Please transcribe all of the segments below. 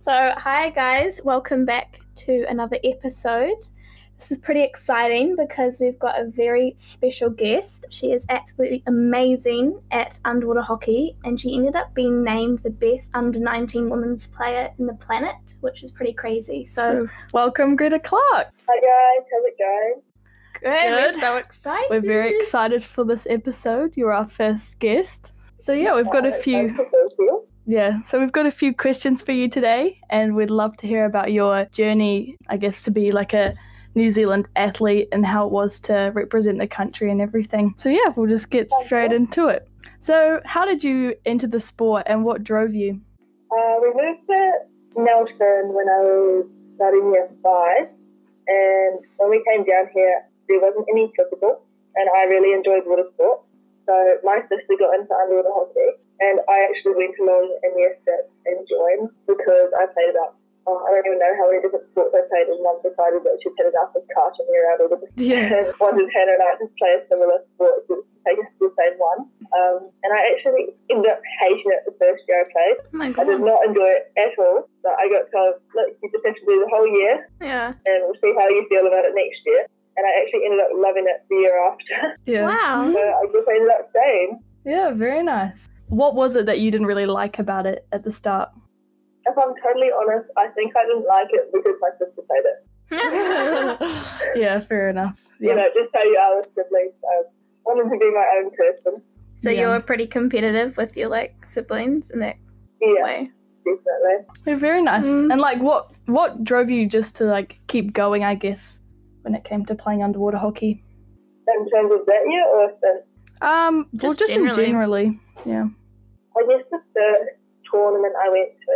So, hi guys, welcome back to another episode. This is pretty exciting because we've got a very special guest. She is absolutely amazing at underwater hockey and she ended up being named the best under-19 women's player in the planet, which is pretty crazy. So welcome Greta Clark. Hi guys, how's it going? Good. We're so excited. We're very excited for this episode. You're our first guest. So we've got a few... So we've got a few questions for you today, and we'd love to hear about your journey, I guess, to be like a New Zealand athlete and how it was to represent the country and everything. So we'll just get straight into it. So how did you enter the sport and what drove you? We moved to Nelson when I was starting year 5, and when we came down here, there wasn't any physical, and I really enjoyed water sport. So my sister got into underwater hockey, and I actually went along in year 6 and joined because I played about, I don't even know how many different sports I played, and Mum decided that she'd hit enough with carting me around all the and wanted Hannah and I to play a similar sport to take us to the same one. And I actually ended up hating it the first year I played. Oh my God. I did not enjoy it at all. So I got told, look, you just have to do the whole year, and we'll see how you feel about it next year. And I actually ended up loving it the year after. Wow. So I just ended up staying. Yeah, very nice. What was it that you didn't really like about it at the start? If I'm totally honest, I think I didn't like it because my sister played it. Yeah, fair enough. You know, just how you are with siblings. I wanted to be my own person. So you were pretty competitive with your siblings in that way? Definitely. They're very nice. And what drove you just to keep going, I guess, when it came to playing underwater hockey? In terms of that year or since? Just generally. Yeah. I guess the first tournament I went to,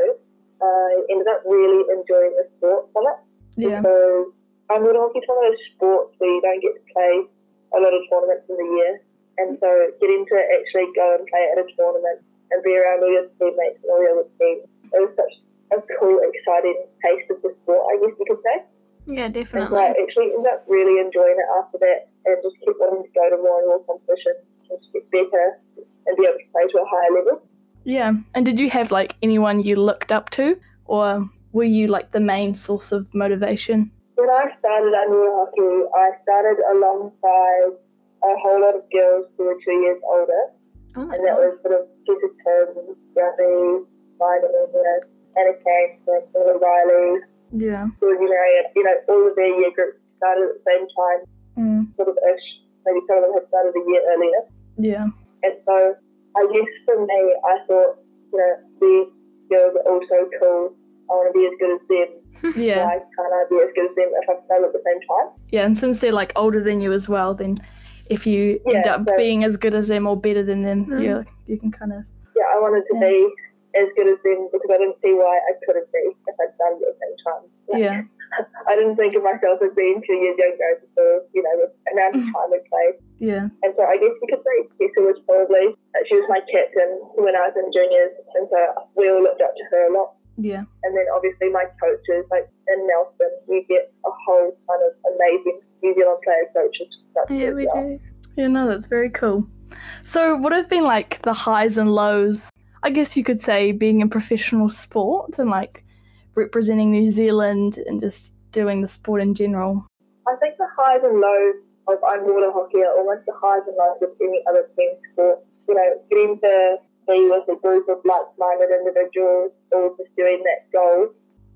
I ended up really enjoying the sport from it. Yeah. Because underwater hockey is one of those sports where you don't get to play a lot of tournaments in the year. And so getting to actually go and play at a tournament and be around all your teammates and all your other teams, it was such a cool, exciting taste of the sport, I guess you could say. Yeah, definitely. And so I actually ended up really enjoying it after that and just kept wanting to go to more and more competitions and just get better and be able to play to a higher level. Yeah. And did you have anyone you looked up to, or were you the main source of motivation? When I started underwater hockey, I started alongside a whole lot of girls who were 2 years older. Oh my And that was sort of Jessica Tim, Gabby, Simon, Anna Kane, Emma Riley, Georgie Marriott, all of their year groups started at the same time, sort of ish. Maybe some of them had started a year earlier. Yeah. And so I guess for me, I thought, these girls are all so cool. I want to be as good as them. Yeah. Why can't I be as good as them if I started at the same time? Yeah, and since they're older than you as well, then if you end up being as good as them or better than them, you can kind of... Yeah, I wanted to be as good as them because I didn't see why I couldn't be if I started at the same time. I didn't think of myself as being 2 years younger because, the amount of time I played. Yeah. And so I guess you could say Tessa was probably, she was my captain when I was in juniors, and so we all looked up to her a lot. Yeah. And then obviously my coaches, in Nelson, you get a whole ton of amazing New Zealand player coaches. Yeah, we do. Yeah, no, that's very cool. So what have been the highs and lows, I guess you could say, being in professional sport and representing New Zealand and just doing the sport in general? I think the highs and lows of underwater hockey are almost the highs and lows of any other team sport. Getting to be with a group of like-minded individuals all pursuing that goal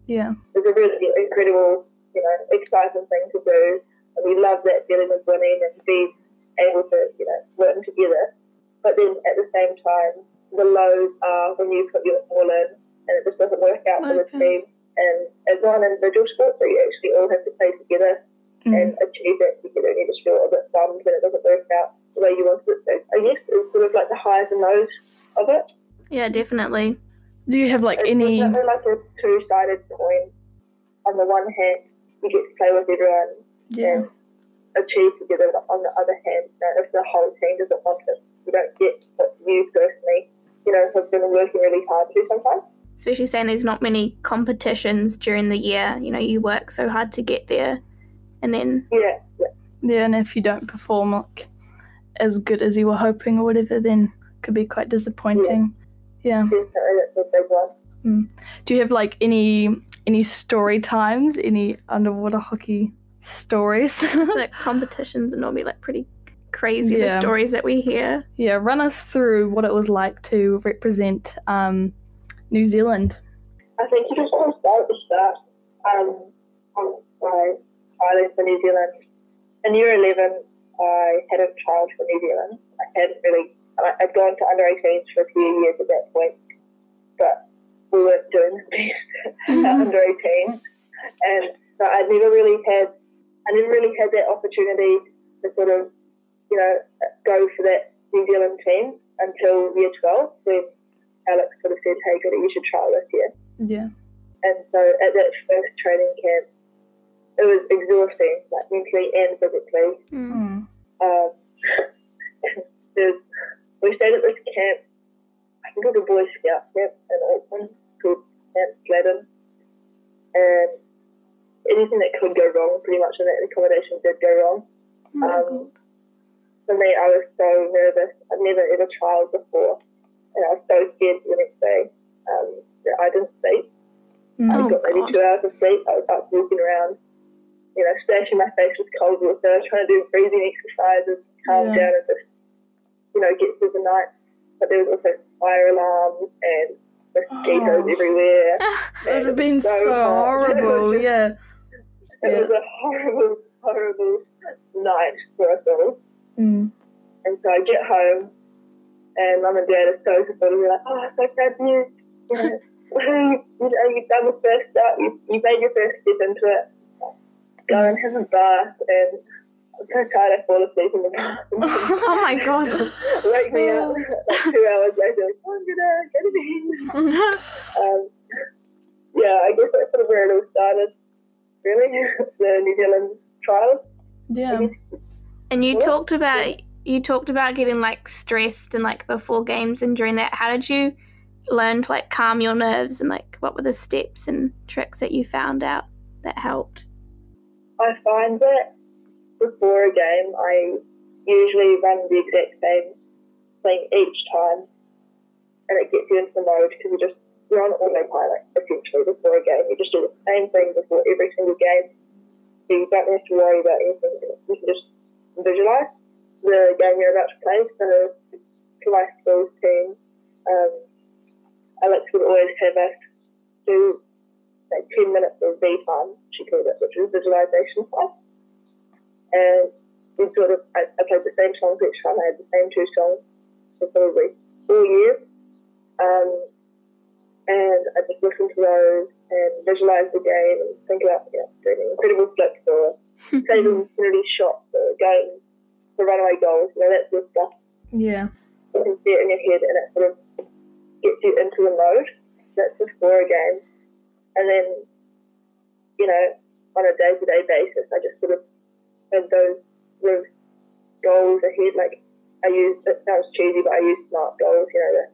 is a really incredible, exciting thing to do. And we love that feeling of winning and being able to, win together. But then at the same time, the lows are when you put your all in and it just doesn't work out for the team. And as one individual sport, so you actually all have to play together and achieve that together, and you just feel a bit bummed when it doesn't work out the way you wanted it to. I guess it's sort of the highs and lows of it. Yeah, definitely. Do you have any... It's definitely a two-sided coin. On the one hand, you get to play with everyone and achieve together. On the other hand, if the whole team doesn't want it, you don't get what you personally, have been working really hard to sometimes. Especially saying there's not many competitions during the year. You work so hard to get there, and then... Yeah, and if you don't perform as good as you were hoping or whatever, then it could be quite disappointing. Yeah. Definitely, that's a big one. Do you have like any story times, any underwater hockey stories? Like competitions are normally like pretty crazy, the stories that we hear. Yeah, run us through what it was like to represent New Zealand. I think you just want to start at the start. On my trialing for New Zealand. In year 11, I hadn't trialled for New Zealand. I'd gone to under 18s for a few years at that point, but we weren't doing the best under 18s. And so I never really had that opportunity to sort of, go for that New Zealand team until year 12, when Alex sort of said, hey, Goody, you should trial this year. Yeah. And so at that first training camp, it was exhausting, like mentally and physically. We stayed at this camp, I think it was a Boy Scout camp in Auckland, called Camp Gladden. And anything that could go wrong, pretty much in that accommodation did go wrong. For me, I was so nervous. I'd never ever trialled before. And I was so scared for the next day that I didn't sleep. I got maybe 2 hours of sleep. I was up walking around, splashing my face with cold water, trying to do breathing exercises, calm down and just, get through the night. But there was also fire alarms and mosquitoes everywhere. It would have been so horrible, It was a horrible, horrible night for us all. And so I get home and Mum and Dad are so supportive. They're like, oh, so proud of you. You've done the first step. You made your first step into it. Go and have a bath. And I'm so tired I fall asleep in the bath. Oh my God. Wake me up like 2 hours later. Like, oh, I'm going to go to bed. I guess that's sort of where it all started, really, the New Zealand trials. Yeah. And you talked about getting like stressed and like before games and during that. How did you learn to like calm your nerves, and like what were the steps and tricks that you found out that helped? I find that before a game, I usually run the exact same thing each time, and it gets you into the mode because you're on autopilot essentially before a game. You just do the same thing before every single game, so you don't have to worry about anything. You can just visualize the game you're about to play. So for my schools team, Alex would always have us do like 10 minutes of V time, she called it, which is visualization time. And we I played the same songs each time. I had the same 2 songs for probably 4 years. And I just listened to those and visualize the game and think about doing incredible flips or saving penalty shots or going for runaway goals, that sort of stuff. Yeah. You can see it in your head and it sort of gets you into the mode. That's before a game. And then, on a day-to-day basis, I just sort of had those sort of goals ahead. Like it sounds cheesy, but I use SMART goals,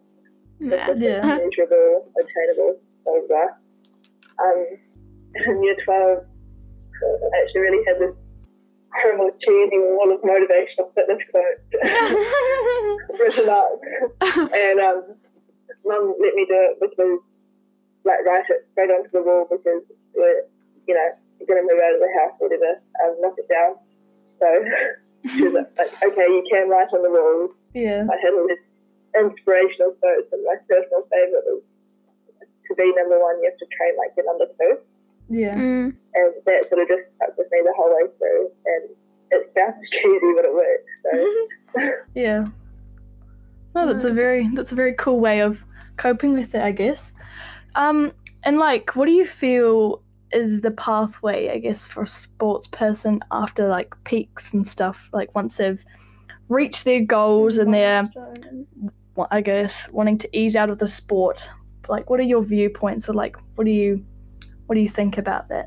measurable, attainable, blah, blah, blah. In year 12, I actually really had this horrible, cheesy wall of motivational fitness quotes written up. And Mum let me do it because, write it straight onto the wall because we're, you're going to move out of the house or whatever, knock it down. So she was like, okay, you can write on the walls. Yeah. I had all this inspirational quotes, and my personal favourite was, to be number 1, you have to train like you're number 2. Yeah. And that sort of just stuck with me the whole way through. And it sounds cheesy, but it works. So. Yeah. No, that's a very cool way of coping with it, I guess. And like, what do you feel is the pathway, I guess, for a sports person after like peaks and stuff? Like once they've reached their goals and they're, I guess, wanting to ease out of the sport. Like, what are your viewpoints, or like, what do you think about that?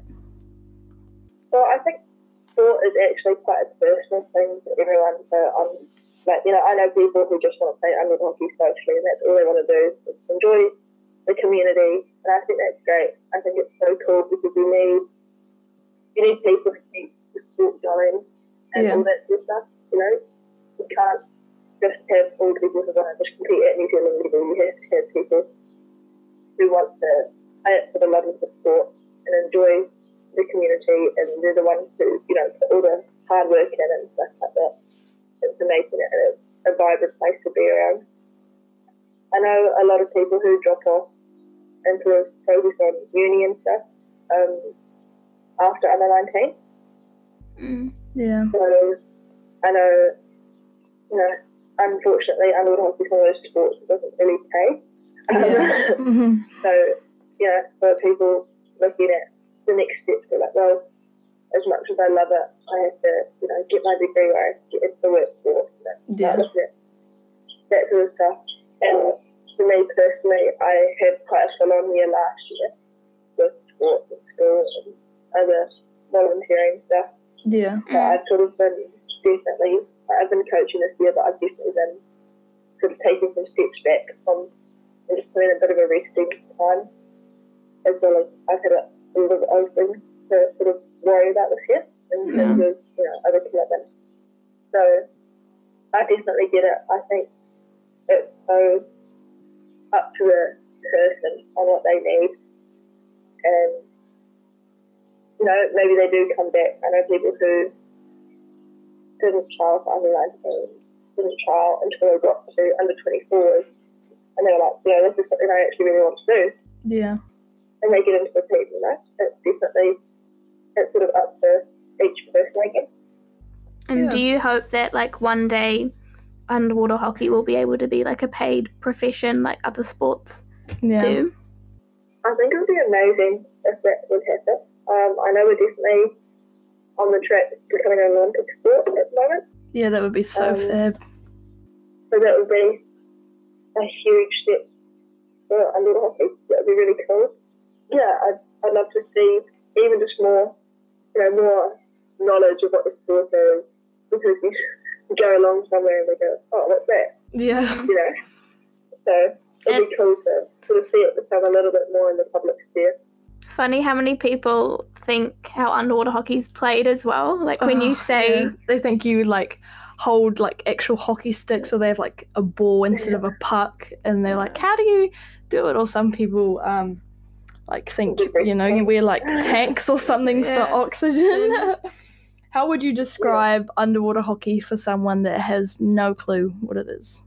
Well, I think sport is actually quite a personal thing for everyone. So I know people who just want to play under hockey socially, and that's all they want to do is enjoy the community, and I think that's great. I think it's so cool because you need people to keep the sport going and all that sort of stuff. You can't just have all the people who want to just compete at New Zealand level. You have to have people who want to play it for the love of the sport and enjoy the community, and they're the ones who, you know, put all the hard work in and stuff like that. It's making it a vibrant place to be around. I know a lot of people who drop off and sort of focus on uni and stuff after under 19. Yeah. So I know, you know, unfortunately, underwater hockey is one of those sports that doesn't really pay. So, yeah, for people looking at the next steps, they're like, well, as much as I love it, I have to, you know, get my degree where I get into the workforce and start looking at that sort of stuff. And for me personally, I had quite a full-on year last year with sports and school and other volunteering stuff. Yeah. So I've sort of been I've been coaching this year, but I've definitely been sort of taking some steps back from and just putting a bit of a resting time, as well as I've had a little bit of things to sort of worry about this year in terms of, you know, other commitments. So I definitely get it. I think it's so up to the person on what they need, and, you know, maybe they do come back. I know people who didn't trial for under 19, didn't trial until they got to under 24s, and they were like, you know, this is something I actually really want to do. Yeah. And they get into the team, you know. It's sort of up to each person, I guess. And do you hope that, like, one day underwater hockey will be able to be, like, a paid profession like other sports do? I think it would be amazing if that would happen. I know we're definitely on the track to becoming an Olympic sport at the moment. Yeah, that would be so fab. So that would be a huge step for underwater hockey. That would be really cool. Yeah, I'd love to see even just more, you know, more knowledge of what the sport is, because you go along somewhere and they go, oh, what's that? Yeah. You know? So it'd be cool to sort of see it become a little bit more in the public sphere. It's funny how many people think how underwater hockey's played as well. Like when you say... They think you, like, hold, like, actual hockey sticks, or they have, like, a ball instead of a puck, and they're like, how do you do it? Or some people, like, think, you know, you wear, like, tanks or something for oxygen. How would you describe underwater hockey for someone that has no clue what it is?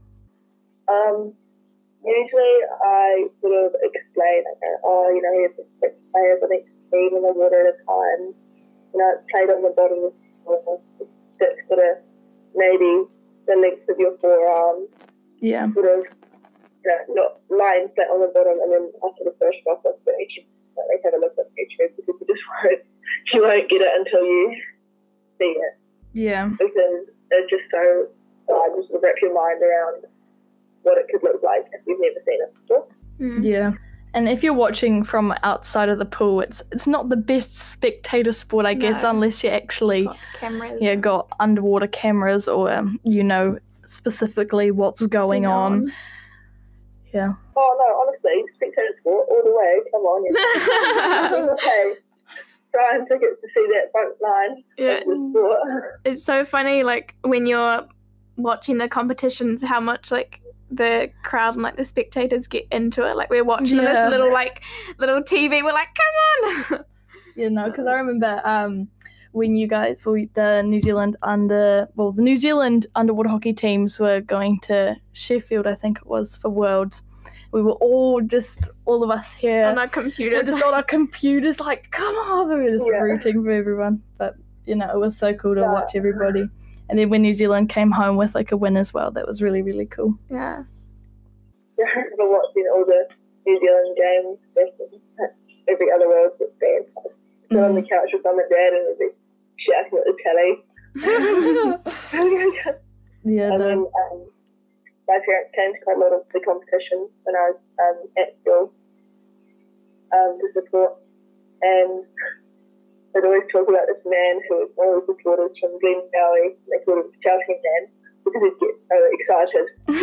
Usually I sort of explain, I go, oh, you know, here's the 6 players on each team in the water at a time. You know, it's played on the bottom of the stick, sort of maybe the length of your forearm. Yeah. Sort of, you know, not lying flat on the bottom, and then I sort of brush off the YouTube. Like, have a look at YouTube, because you won't get it until you see it. Yeah. Because it's just so hard to sort of wrap your mind around what it could look like if you've never seen it before. Yeah. And if you're watching from outside of the pool, it's not the best spectator sport, I guess, unless you actually got underwater cameras, or you know specifically what's going on. Yeah. Oh no, honestly, spectator sport all the way. Come on, okay. Trying tickets to see that front line. Yeah. It's so funny, like when you're watching the competitions, how much like the crowd and like the spectators get into it. Like we're watching this little TV, we're like, come on. You know, because I remember when you guys, for the New Zealand underwater hockey teams were going to Sheffield, I think it was, for Worlds. We were all of us here on our computers. We're just on our computers, like, come on, we were just rooting for everyone. But you know, it was so cool to watch everybody. And then when New Zealand came home with like a win as well, that was really, really cool. Yeah. Yeah, I remember watching all the New Zealand games every other World Cup game. Sit on the couch with mum and dad and we'd be shouting at the telly. And then my parents came to quite a lot of the competitions when I was at school to support. And they'd always talk about this man who was one of the supporters from Glen Valley. They called him Shouting Man, because he'd get so excited.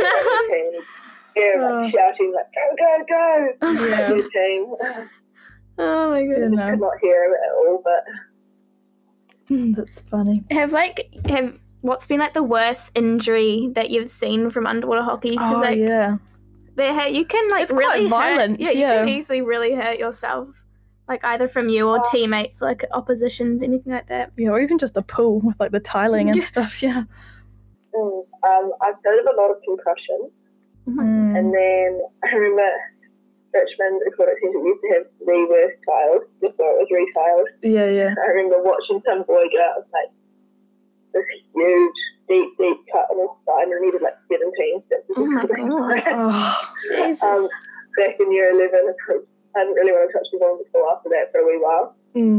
Like shouting, like, go, go, go! Yeah. To the team. Oh my goodness. I could not hear him at all, but... That's funny. What's been like the worst injury that you've seen from underwater hockey? Yeah. You can like It's really quite violent. hurt, you can easily really hurt yourself, like either from you or teammates, like oppositions, anything like that. Yeah, or even just the pool with like the tiling and stuff. Yeah. I've heard of a lot of concussions, and then I remember Richmond Aquatic Centre used to have the worst tiles before it was retiled. Yeah. I remember watching some boy go out with like this huge, deep cut on his side and needed like 17 stitches. Oh my god. Jesus. Back in year 11, I didn't really want to touch the ball before after that for a wee while. And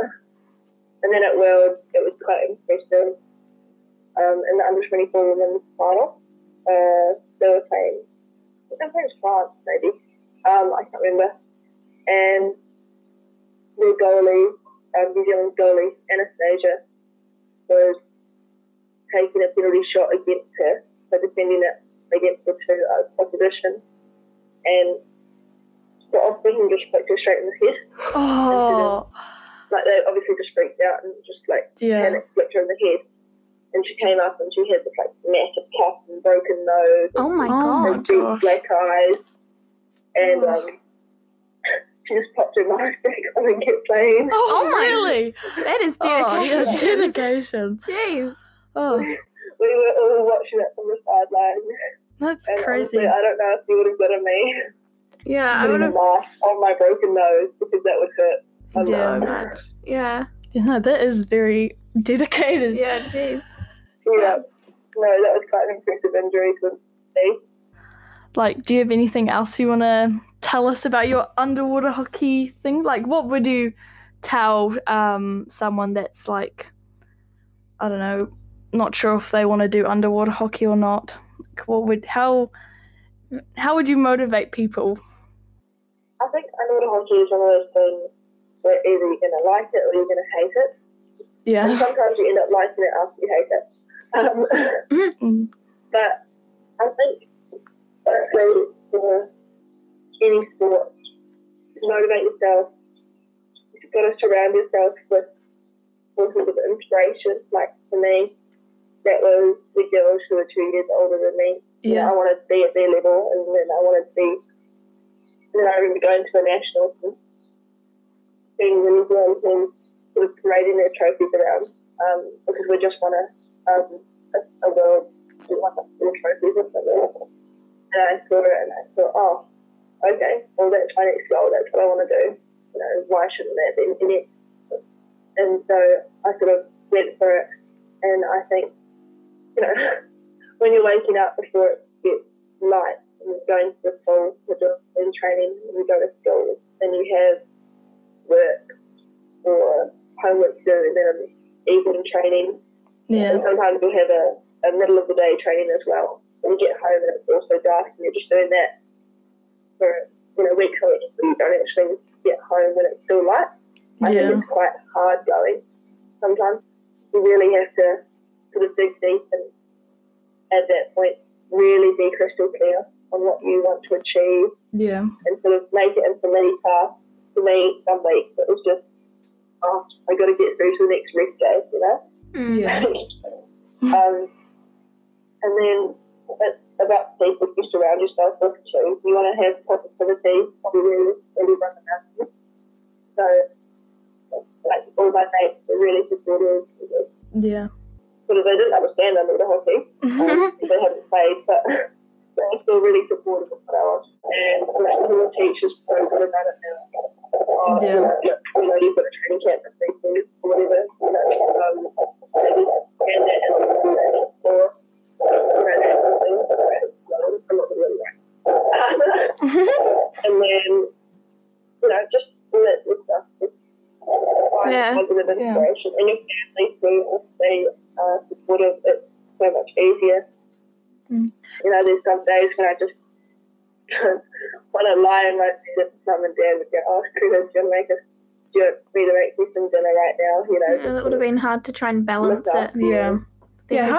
then at World, it was quite impressive. In the under-24 women's final, they were playing, I think it was France maybe, I can't remember. And the goalie, New Zealand's goalie, Anastasia, was taking a penalty shot against her, so defending it against the two opposition, and the opposition just flicked her straight in the head. Oh. Like they obviously just freaked out and just like panicked, flicked her in the head. And she came up and she had this like massive cut and broken nose. Oh my god. And deep black eyes. And she just popped her mask back on and kept playing. Oh really? That is dedication. Dedication. Jeez. Oh. We were all watching it from the sideline. That's and crazy. Honestly, I don't know if you would have got me. Yeah, I would have. Mask on my broken nose because that would hurt so much. Yeah. No, that is very dedicated. Yeah, jeez. Yeah. No, that was quite an impressive injury to see. Like, do you have anything else you want to tell us about your underwater hockey thing? Like, what would you tell someone that's like, I don't know, not sure if they want to do underwater hockey or not? Like, how would you motivate people? I think underwater hockey is one of those things where either you're going to like it or you're going to hate it. Yeah. And sometimes you end up liking it after you hate it. But I think for any sport, to motivate yourself, you've got to surround yourself with sources of inspiration. Like for me, that was the girls who were 2 years older than me. Yeah. You know, I wanted to be at their level, and then I wanted to be. And then I remember going to the nationals and seeing the New Zealand team sort of parading their trophies around because we just won a world, we won a trophies or something. And I saw it and I thought, oh, okay, well that's my next goal, that's what I want to do. You know, why shouldn't that be in it? And so I sort of went for it, and I think, you know, when you're waking up before it gets light and you're going to the pool in training, and you go to school and you have work or homework to do, and then evening training. Yeah. And sometimes you'll have a middle of the day training as well. And you get home and it's also dark, and you're just doing that for weeks on weeks, and you don't actually get home when it's still light. I think it's quite hard going. Sometimes you really have to sort of dig deep and at that point really be crystal clear on what you want to achieve. Yeah. And sort of make it into mini tasks. For me, some weeks it was just, I got to get through to the next rest day, you know? Yeah. And then it's about people you surround yourself with too. You want to have positivity everywhere around the mountain. So, like, all my mates were really supportive. Yeah. Sort of, they didn't understand underwater hockey. They hadn't played, but they were still really supportive of what I was. And the teachers so good about it now. You know, you've got a training camp for 3 weeks or whatever. You know, maybe and that and or I'm not really right. And then, you know, just all that good stuff. Positive inspiration. And your family too, if they are supportive, it's so much easier. You know, there's some days when I just want to lie in my bed with mum and dad and go, oh, Trina's going to make us make me some dinner right now, you know. Yeah, that would have been hard to try and balance it. Yeah. Yeah,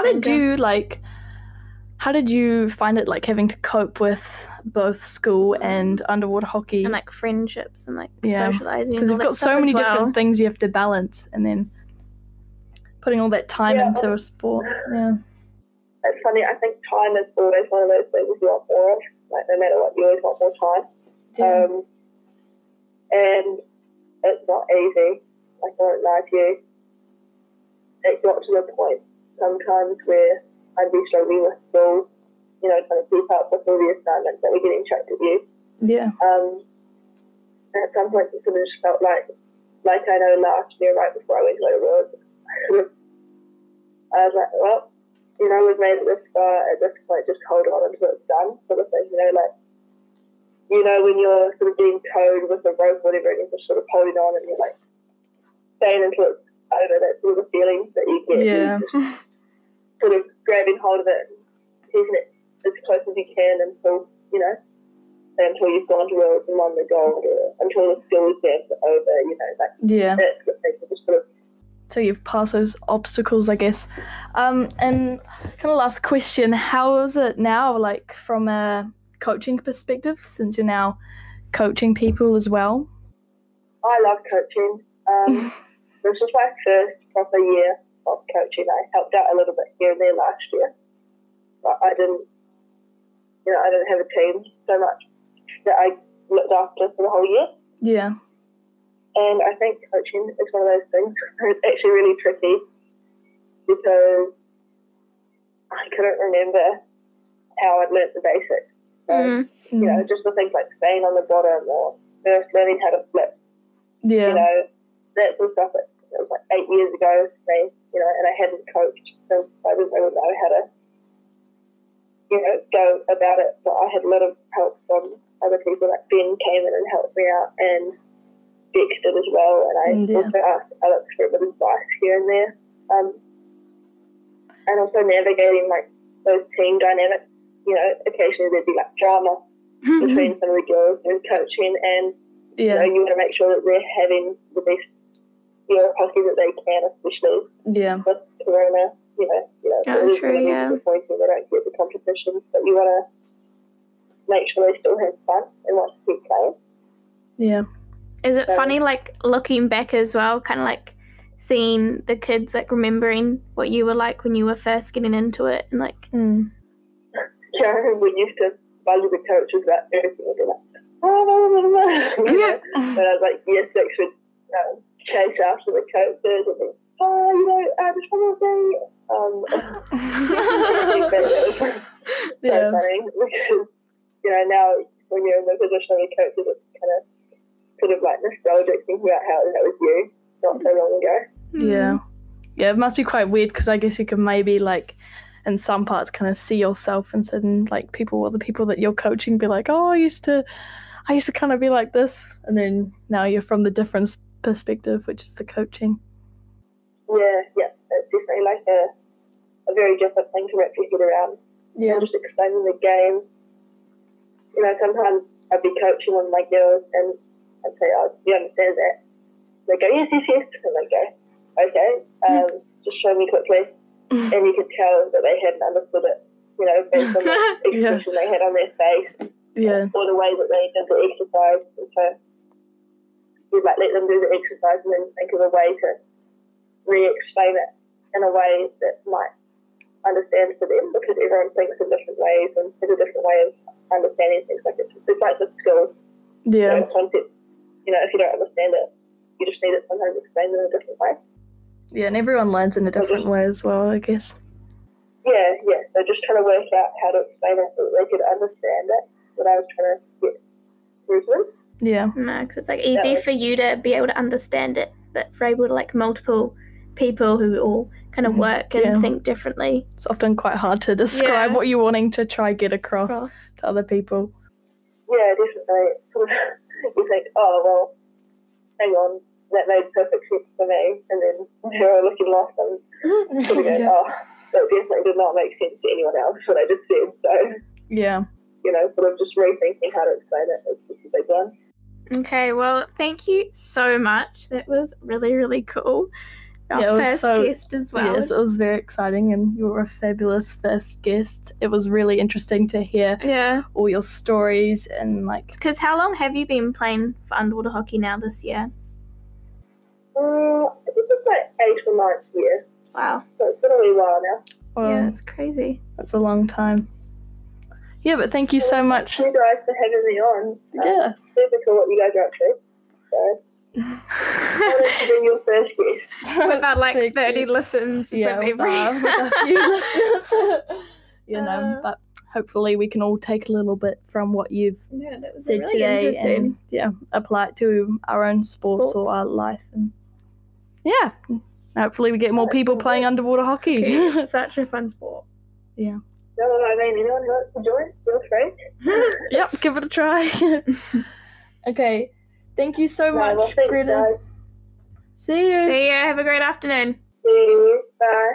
how did you find it, like, having to cope with both school and underwater hockey? And, like, friendships and, like, socialising. Because you've got so many different things you have to balance, and then putting all that time into a sport. Yeah. It's funny, I think time is always one of those things you want more of. Like, no matter what, you always want more time. Yeah. And it's not easy. Like, I won't lie to you. It got to the point sometimes where I'd be struggling with school, you know, trying to keep up with all the assignments that were getting chucked at you. Yeah. And at some point, it sort of just felt like I know last year, right before I went to World, I was like, well, you know, we've made it this far. At this point, just hold on until it's done, sort of thing. You know, like, you know, when you're sort of being towed with a rope or whatever, and you're just sort of holding on, and you're like staying until it's over. That's sort of the feeling that you get. Yeah. Just sort of grabbing hold of it, and keeping it as close as you can until, you know, until you've gone to Worlds and won the gold, or until the school exams are over, you know, like, Yeah. that's the thing. Just sort of, So you've passed those obstacles, I guess. And kind of last question, how is it now, like, from a coaching perspective, since you're now coaching people as well? I love coaching. This was my first proper year of coaching. I helped out a little bit here and there last year, but I didn't have a team so much that I looked after for the whole year. Yeah. And I think coaching is one of those things. It's actually really tricky because I couldn't remember how I'd learnt the basics. So, you know, just the things like staying on the bottom or first learning how to flip. Yeah. You know, that sort of stuff. It was like 8 years ago for me, you know, and I hadn't coached, so I didn't really know how to, you know, go about it. But I had a lot of help from other people. Like Ben came in and helped me out, and Bex did as well, and I also asked Alex for a bit of advice here and there. And also navigating like those team dynamics. You know, occasionally there'd be like drama between some of the girls and coaching, and you know, you want to make sure that they're having the best, you know, hockey that they can, especially with Corona. You know, it's going to be disappointing they don't get the competition, but you want to make sure they still have fun and want to keep playing. Yeah. Is it funny, like, looking back as well, kind of like seeing the kids, like, remembering what you were like when you were first getting into it, and like... Yeah, I remember we used to value the coaches about everything. We'd be like, and I was like, year 6 would chase after the coaches and be, you know, just one more thing. It was so funny because, you know, now when you're in the position of the coaches, it's kind of sort of like nostalgic thinking about how that was you not so long ago. Yeah. Yeah, it must be quite weird because I guess you can maybe, like, in some parts kind of see yourself and certain, like, people or the people that you're coaching be like, oh, I used to kind of be like this, and then now you're from the different perspective, which is the coaching. Yeah, it's definitely like a very different thing to wrap your head around. Yeah. Just explaining the game. You know, sometimes I'd be coaching one of my girls and I'd say, oh, do you understand that? They go, yes, and they go, okay, just show me quickly. And you could tell that they hadn't understood it, you know, based on the expression they had on their face, or the way that they did the exercise. And so you'd like let them do the exercise and then think of a way to re-explain it in a way that might understand for them, because everyone thinks in different ways and has a different way of understanding things. Like it's like the skill concept. You know, if you don't understand it, you just need it sometimes explained in a different way. Yeah, and everyone learns in a different way as well, I guess. Yeah. So just trying to work out how to explain it so that they could understand it, what I was trying to get through to them. Yeah. No, because it's like easy for you to be able to understand it, but for able to like multiple people who all kind of work and think differently. It's often quite hard to describe what you're wanting to try get across to other people. Yeah, definitely. You think, oh, well, hang on, that made perfect sense for me, and then they're all looking lost and sort of going, oh, that definitely did not make sense to anyone else, what I just said. So, you know, sort of just rethinking how to explain it is just a big one. Okay, well, thank you so much. That was really, really cool. Our first guest as well. Yes, it was very exciting, and you were a fabulous first guest. It was really interesting to hear all your stories and like... Because how long have you been playing for underwater hockey now this year? I think it's like 8th or 9th year. Wow. So it's been a wee while now. Yeah, it's crazy. That's a long time. Yeah, but thank you so much. Thank you guys for having me on. Yeah. Super cool what you guys are up to. So, I wanted to be your first guest. With our like Thank 30 you. listens Yeah, from with every... a few listeners. But hopefully we can all take a little bit from what you've that was said really today interesting. and apply it to our own sports or our life. And hopefully we get more people playing underwater hockey. It's such a fun sport. Yeah. No, I mean, anyone who wants to join, feel free. Yep, give it a try. Okay. Thank you so much, Well, thanks, Greta. guys. See you. See ya. Have a great afternoon. See you. Bye.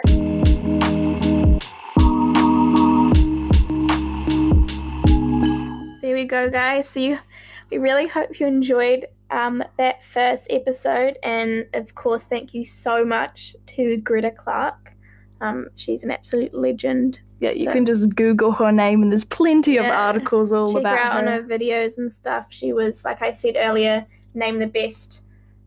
There we go, guys. So we really hope you enjoyed that first episode. And, of course, thank you so much to Greta Clark. She's an absolute legend. Yeah, you can just Google her name and there's plenty of articles all about her. Check her out on her videos and stuff. She was, like I said earlier, named the best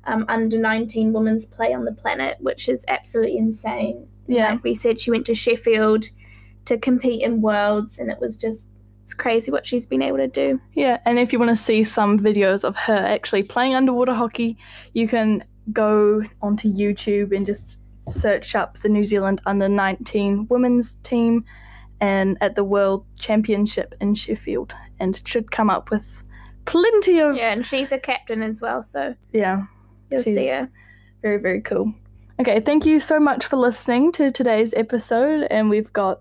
under-19 women's play on the planet, which is absolutely insane. Yeah. Like we said, she went to Sheffield to compete in Worlds, and it's crazy what she's been able to do. Yeah, and if you want to see some videos of her actually playing underwater hockey, you can go onto YouTube and just search up the New Zealand under-19 women's team and at the World Championship in Sheffield, and it should come up with plenty of... Yeah, and she's a captain as well, so yeah, you'll see her. Very, very cool. Okay, thank you so much for listening to today's episode, and we've got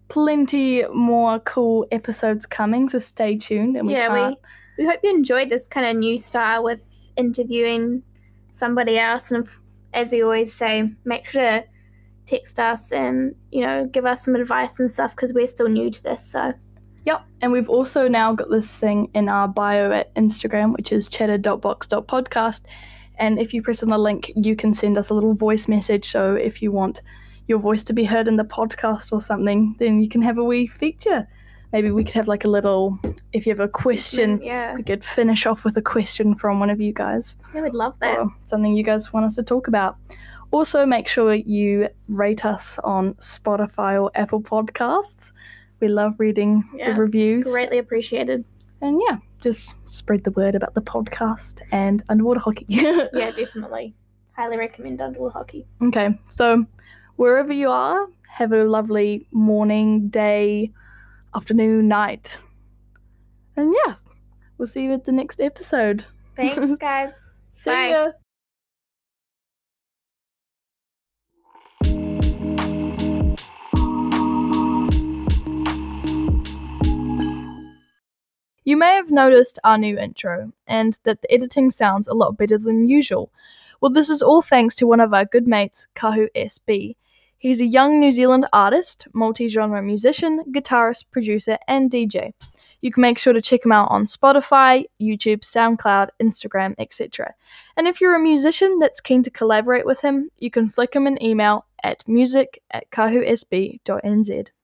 plenty more cool episodes coming, so stay tuned. And we hope you enjoyed this kind of new style with interviewing somebody else, and as we always say, make sure to text us and give us some advice and stuff, because we're still new to this. So yep, and we've also now got this thing in our bio at Instagram, which is chatter.box.podcast, and if you press on the link you can send us a little voice message. So if you want your voice to be heard in the podcast or something, then you can have a wee feature. Maybe we could have like a little, if you have a question, we could finish off with a question from one of you guys. Yeah, we'd love that. Or something you guys want us to talk about. Also, make sure you rate us on Spotify or Apple Podcasts. We love reading the reviews. It's greatly appreciated. And just spread the word about the podcast and underwater hockey. Yeah, definitely. Highly recommend underwater hockey. Okay, so wherever you are, have a lovely morning, day, afternoon, night. And we'll see you at the next episode. Thanks, guys. See ya. You may have noticed our new intro, and that the editing sounds a lot better than usual. Well, this is all thanks to one of our good mates, Kahu SB. He's a young New Zealand artist, multi-genre musician, guitarist, producer, and DJ. You can make sure to check him out on Spotify, YouTube, SoundCloud, Instagram, etc. And if you're a musician that's keen to collaborate with him, you can flick him an email at music@kahusb.nz.